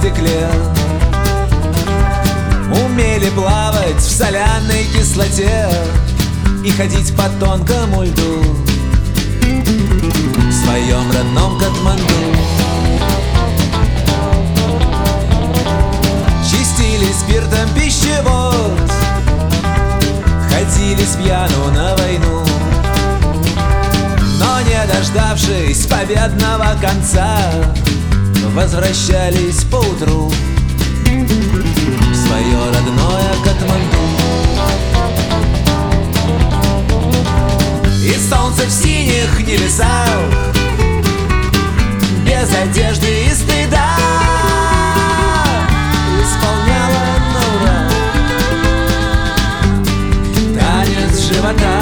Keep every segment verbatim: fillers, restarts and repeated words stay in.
стекле, умели плавать в соляной кислоте и ходить по тонкому льду в своем родном Катманду. Чистили спиртом пищевод, ходили с пьяну на войну, но не дождавшись победного конца, возвращались поутру в свое родное Катманду. И солнце в синих небесах, без одежды и стыда, исполняло на ура танец живота.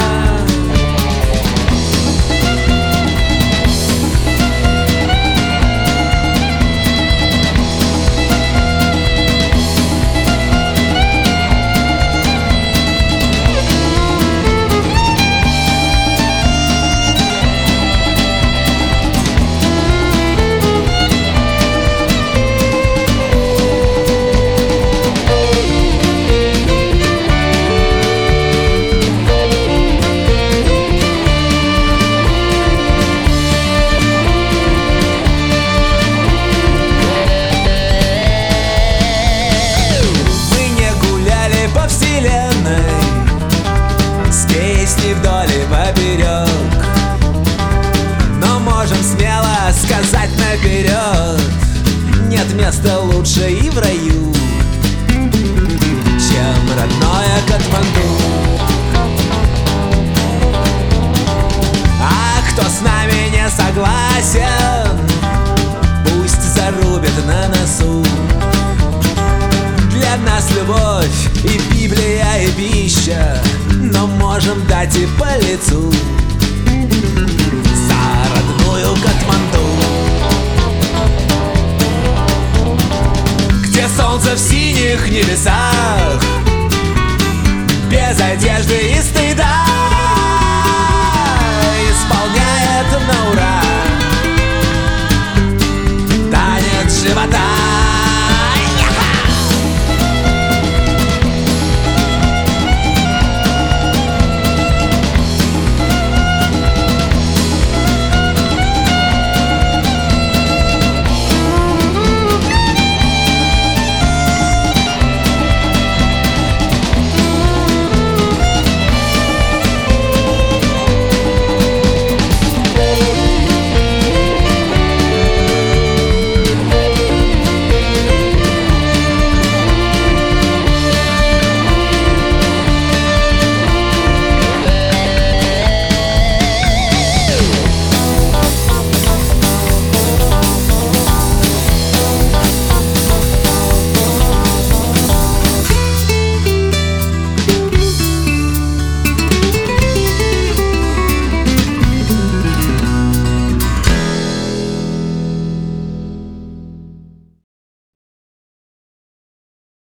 С песней вдоль и поперек, но можем смело сказать наперед: нет места лучше и в раю, чем родное Катманду. А кто с нами не согласен, пусть зарубит на носу. Для нас любовь и Библия, и пища, но можем дать и по лицу за родную Катманду, где солнце в синих небесах, без одежды и